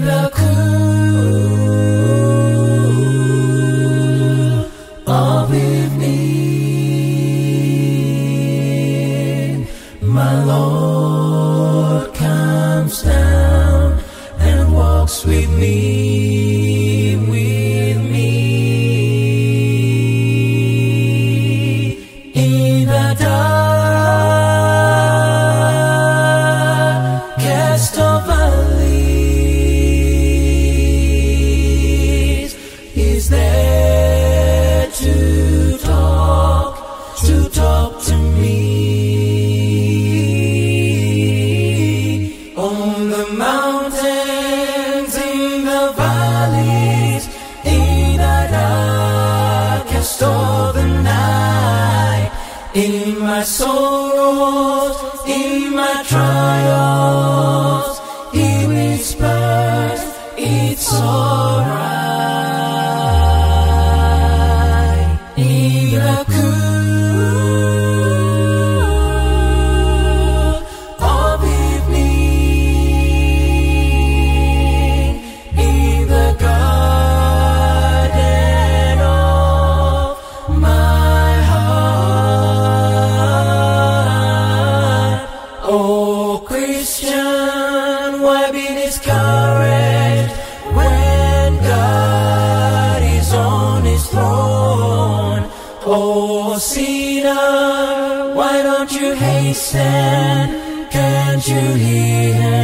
the cool of evening, my Lord comes down and walks with me, in the darkest of valleys. He's there to talk to me. On the mountains, in the valleys, in the darkest of the night, in my sorrows, in my trials, He whispers, it's alright. In the cool of evening, in the garden of my heart. Oh Christian, why be discouraged when God is on His throne? Oh sinner, why don't you hasten? Can't you hear